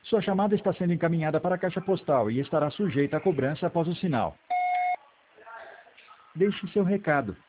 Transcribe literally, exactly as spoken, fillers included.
Sua chamada está sendo encaminhada para a caixa postal e estará sujeita a cobrança após o sinal. Deixe seu recado.